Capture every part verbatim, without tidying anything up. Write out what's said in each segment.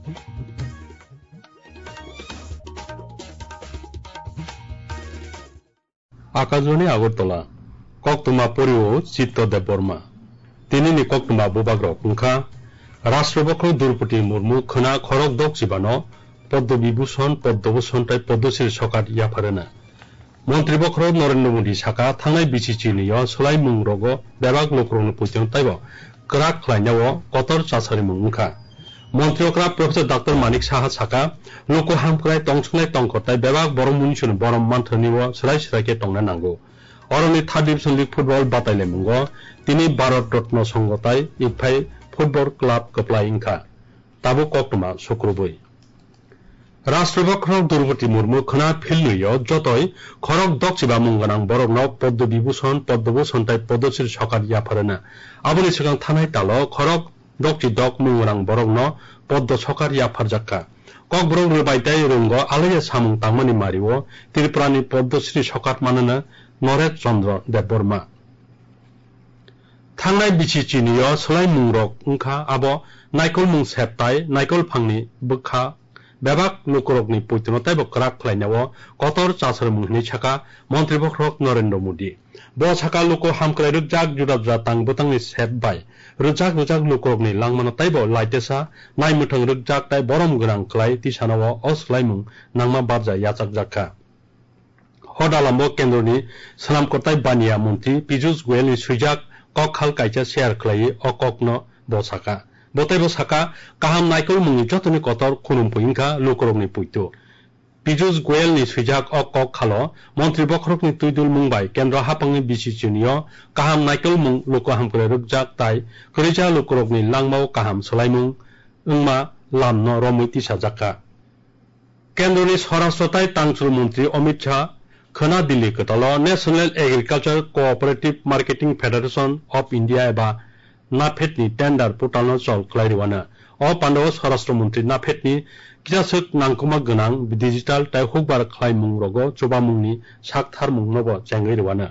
আকাশবাণী আগরতলা কক্তমা পরিও চিত্তদেব বর্মা তিনি নি কক্তমা বুবাগ্র কুংখা রাষ্ট্রপক্ষ দ্রৌপদী মুর্মু খনা খরক দক জীবানো পদ্মবিভূষণ পদ্মভূষণ তাই পদ্মশ্রী সকাট ইয়াফারেনা মন্ত্রীপক্ষ নরেন্দ্র মোদী সাকা থাংনাই বিসিসি নিয় সোলাই মুং রগ বেবাক লোকরং পুইতং তাইব ক্রাক খ্লাইনাও কতর চাসারি মুং উংখা মন্ত্রীকরা প্রফেসর ডাক্তার মানিক সাহা সাকা লোক হামফ্রাই টংসংনাই টংকটাই বেবাক বরম মুনিসুন বরম মান্থনিও সরাই সরাইকে টংনা নাंगौ অরনি থার্ড ডিভিশন লিগ ফুটবল বাতাইলে মুঙ্গ তিনি ভারত রত্ন সংগতাই ইফাই ফুটবল ক্লাব কপ্লাই ইংখা তাবো কক্তমা শুক্রবই রাষ্ট্রপক্ষ দ্রৌপদী মুর্মু খনা ফিল্লুয় যতই খরক দকচিবা মুঙ্গনাং বরং পদ্মবিভূষণ পদ্মভূষণ তাই পদ্মশ্রী সকাট ইয়াফারেনা আবনি সিগাং থানাই তাল খরক দকচি দক মুঙ্গনাং বরং পদ্ম সকাট ইয়াফারজাক্কা ককব্রং রুবাইতাই রঙ্গ আলাইয়া সামুং তাংমানি মারিও ত্রিপুরানি পদ্মশ্রী সকাট মাননা নরেশ চন্দ্র দেববর্মা থাংনাই বিসিসি নিয় সোলাই মুং রক উংখা আবো নাইকল মুং সেপতাই নাইকল ফাংনি বখা বেবাক লোকরকনি পুইতনো তাইব ক্রাক খ্লাইনাও কতর চাসর মুংনি ছাকা মন্ত্রীপক্ষ নরেন্দ্র মোদী ব ছাকা লোক হামক্রাই রুজাক জুদা জুদা তাং বতাংনি সেপ বাই রুজাক রুজাক লোকরকনি লাংমানো তাইব লাইতেসা নাইমুথং রুজাক তাই বরম গ্রাং খ্লাই তিসানাও অসলাইमुं नांमा बारजा याचाक जाखा हदालाम्बो केन्द्रनि सालामकर्ताय बानिया मन्त्री पीयूष गोयलनि सुइजाक कक खाल काइचा शेयार ख्लायै अककनो बसाका बतैबो साका काहाम नाइकल मुंनि जतनि कतर खुनुमपु इंखा लोकरकनि पुइतो पीयूष गोयलनि सुइजाक अकक खालो मन्त्री बखरकनि तुइदुल मुंबाय केन्द्र हापांनि बिसिसि नियो काहाम नाइकल मुं लोक हामक्रे रुकजाक ताय खरिजा लोकरकनि लांमाव काहाम सोलायमुं उंमा लामनो रमै तिसा जाका केन्द्रनि स्वराष्ट्रताय तांसुल मन्त्री अमित शाह खना दिल्ली कतल national agricultural cooperative marketing federation of India एबा नाफेडनि टेंडर पोर्टाल चल ख्लायरिवाना अ पांडव स्वराष्ट्र मंत्री नाफेडनि किजासक नांगकुमा गोनां डिजिटल ताय हुकबार ख्लायमुं रग चबामुंनि साकथार मुंनबो जेंगैरिवाना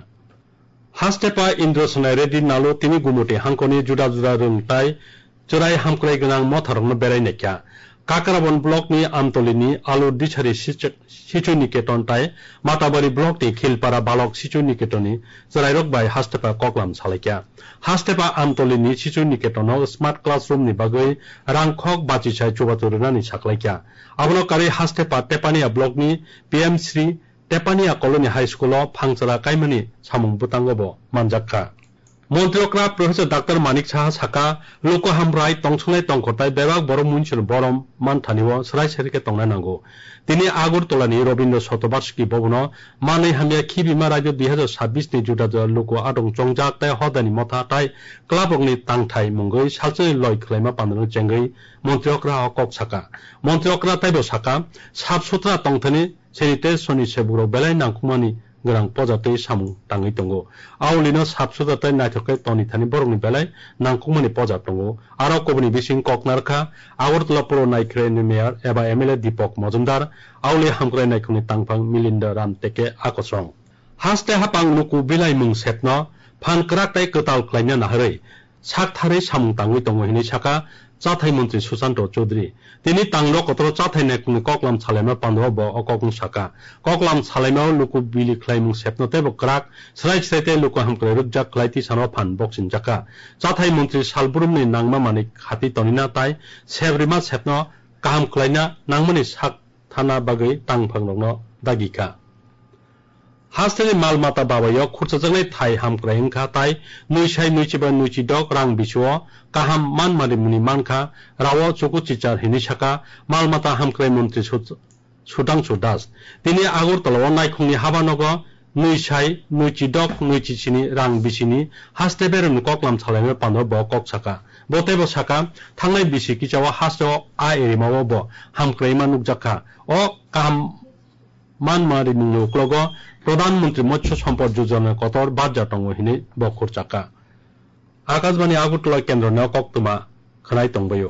हास्टेपा इन्द्र सनाय रेड्डी नालो तिनि गुमटे हांखनि जुदा जुदा रोंताय चराय हामक्राय गोनां मथारनो बेरायनायखा काकराबन ब्लॉकनि आमतलिनि आलु दिछारि शिशु निकेतन ताय माताबारि ब्लॉकनि खिलपारा बालक शिशु निकेतननि जरायरक बाय हास्टेपा ककलाम सालायखा हास्टेपा आमतलिनि शिशु निकेतनाव स्मार्ट क्लासरूमनि बागै रांखक बाचिसाय चुबाचुरनानि साखलायखा आबनो कारि हास्टेपा टेपानिया ब्लॉकनि PM Shri Tepania colony high स्कूलाव फांचरा कायमानि सामुं बुतांगबो मानजाखा मन्त्रीकरा प्रफेसर डाक्टर मानिक साहा साका लोक हामराय टंसंनाय टंखटाय बेबाक बरम मुनसुर बरम मानथानिव सराय सरिके टंना नांगौ तिनि आगरतलानि रवीन्द्र शतबार्षिकी भवनाव मानै हामिया खिबिमा राज्य दुई हजार छब्बीस नि जुदा जुदा लोक आदं चंजाक ताय हदानि मथा ताय क्लाबरनि तांथाय मुंगै सालचै लय खलायमा पाननो जेंगै मन्त्रीकरा हकक साका मन्त्रीकरा तायबो साका साफ सुथरा टंथनि सेनिटेसननि सेबुरो बेलाय नांखुमानि गोनां पजातै सामुं ताङै दंगौ आवलिनो साबसुदातै नायथकै तनिथानि बरंनि बेलाय नांखुमानि पजा दंगौ आरो कबनि बिसिं ककनारखा आगरतला पुर नायख्रेनि मेयर एबा एमएलए दीपक मजुमदार आवले हामग्राय नायखुनि तांफां मिलिंद रामटेके आकसं हास्ते हापां नुकु बिलाय मुं सेपनो फान क्राकताय कताल ख्लायनो नाहरै साकथारै सामुं ताङै दंगौ हिनि साका चाथाय मन्त्री सुशांत चौधरी तिनि तांलो कतरो चाथाय नायखुनि ककलाम सालायमा पान्दवा ब अककं साका ककलाम सालायमाव लुकु बिलि ख्लायमुं सेपनोते ब क्राक सराय सरायते लुकु हामक्रे रुकजाक ख्लायति सानो फान बक्सिन जाका चाथाय मन्त्री सालबुरुमनि नांगमा मानि खाति तनिना ताय सेब्रिमा सेपनो काहाम ख्लायना नांगमानि साक थाना बागै तांफांनो दागिका हास्तेनि मालमाता बाबायो खुरसाजोंनाय थाय हामक्राय इंखा ताय नुइसाय नुइचिबा नुइचिदक रां बिसुओ काहाम मानमारि मुनि मानखा रावो चुकु चिचार हिनि साका मालमाता हामक्राय मन्त्री सुदांशु दास तिनि आगरतलाव नायखुंनि हाबानग नुइसाय नुइचिदक नुइचिसिनि रां बिसिनि हास्तेबेरनि ककलाम सालायनो पानो ब कक साका बतेबो साका थांनाय बिसि किचावा हास्तेव आ एरिमावो ब हामक्रायमा नुकजाखा अ काहाम मानमारि मुनि उक्लग प्रधानमंत्री मत्स्य सम्पद योजना कतर बाजा टंगो हिनि बखुर चाका आकाशवाणी आगरतला केन्द्र न कक्तमा खनाय तंबयो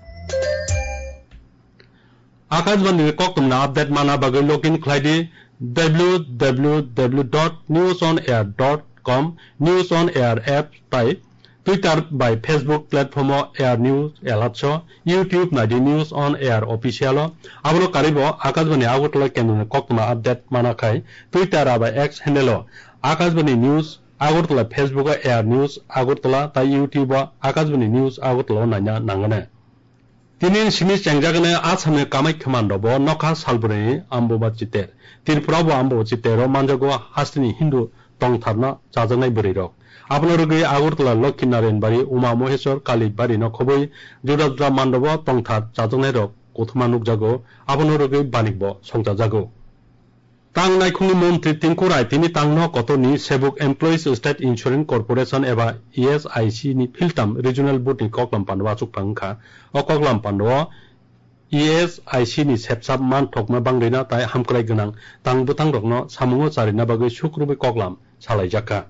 आकाशवाणी कक्तमना अपडेट माना बागै लॉगिन ख्लायदि W W W dot news on air dot com news on air app ताय Twitter by Facebook platform Air News Elacho, YouTube Nadi News on Air Official, Abro Karibo, Akazbani Agutla Kendra Kokma update Manakai, Twitter by X handle, Akazbani News, Agutla Facebook Air News, Agutla, Ta YouTube, Akazbani News, Agutla Nanya Nangane. Tinin Simis Janjagane Asame Kamai Commando, Noka Salburi, Ambo Bachiter, Tirprabo Ambo Chitero, Manjago, Hastini Hindu, Tongtarna, Chazanai Buriro. Abnorgi Agurtla Lokinarin Bari, Uma Mohesor, Kali Bari no Koboi, Judadra Mandavo, Tongtat, Chazanero, Kotumanuk Jago, Abnorgi Banigbo, Songta Jago. Tang Naikuni Monti Tinkurai, Tini Tangno Kotoni, Sebuk Employees State Insurance Corporation Eva E S I C ni Piltam Regional Board ni Koklam Pandwa Chukpangka, O Koklam Pandwa, E S I C ni Sepsap Man Tokma Bangrina, Tai Hamkrai Ganang, Tang Butang Rokno, Samungo Sarina Bagu Shukrubi Koklam, Salai Jaka.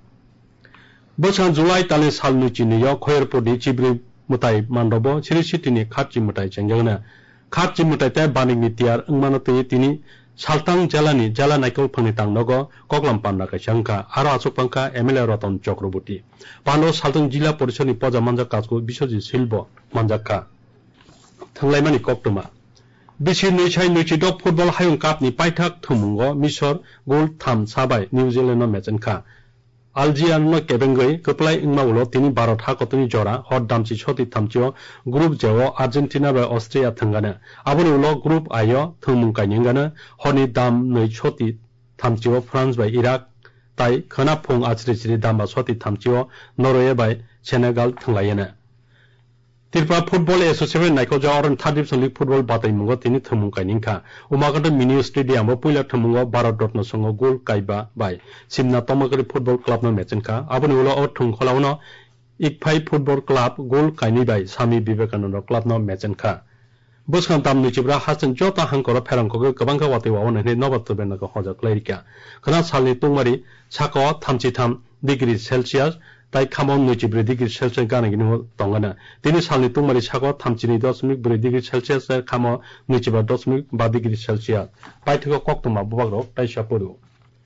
Bosan July Tali Salnu Chiniyo, Koyerpodi Chibri Mutai Mandobo, Chirisitini Kachi Mutai Chanjana, Kachi Mutai Baning Nitiar, Umanote Tini, Saltang Jalani, Jala Naikol Panitang Nogo, Koklam Panda Kashanka, Ara Sopangka, Emile Roton Chokrobuti. Pando Saltang Jila Portioni Poja Manjakasko, Bishoji Silbo, Manjaka. Tanglaimani Koktuma. Bishi Nuchai Nuchido Football Hayung Cup ni Paitak Tumungo, Misor, Gold Tam Sabai, New Zealand Mezenka. Algiano Kebengai, Kuplai in Maulo, Tini Barot Hakotini Jora, Hot Damchi Choti Tamchio, Group Jeo, Argentina by Austria Tangana, Abulo Group Ayo, Tumunka Yangana, Honi Dam Nui Choti Tamchio, France by Iraq, Tai, Kanapung Achri Damba Choti Tamchio, Norway by Senegal Tanglayana. Tirpa Football Association Naikoja or Thadip League Football Batai Mungo, Tini Tumunka Ninka, Umagata Mini Stadium, Pula Tumungo, Barot Dotno Songo, Gul Kaiba by Simna Tomagari Football Club no Metzenka, Abunula or Tung Kolauno, Ikpai Football Club, Gul Kaini by Sami Vivekananda Club no Metzenka. Buskan Tam Nichibra Hassan Jota Hankora Peranko, Kabanka Watiwan and Nova Tubenaka Hoja Clerica. Kana Sali Tumari, Sako, Tamchitam, degrees Celsius. Tai Kamon Nuchibri degree Celsius Ganagino Tongana. Dini Sali Tumari Chako, Tamchini Dosmic, degree Celsius, Kamo, Nuchiba Dosmic, Bad degree Celsius. Paitiko Koktuma Bubagro, Taishapuru.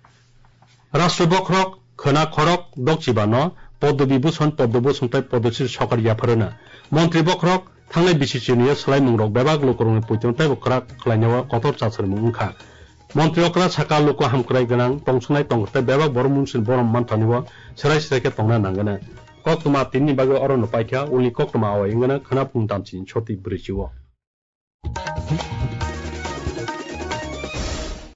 Rastrobok, Kona Korok, Dokchibano, Podobi Buson, Podobuson type Podosi Shokar Yaparana. Montribok, Tangle Bichinius, Sliming Rock, Bebag Lokoron Putin, type of crack, Klanawa, Kotor Chatsar Munka. Montreokra Saka Loko Hamkrai Ganang, Tongsunai Tong, Beba Bormuns and Borom Mantaniwa, Serai Seke Tonga Nangana. Koktuma Tini Bago Orono Paika, only Koktuma, Ingana, Kanapun Damchin, Choti Bridgewo.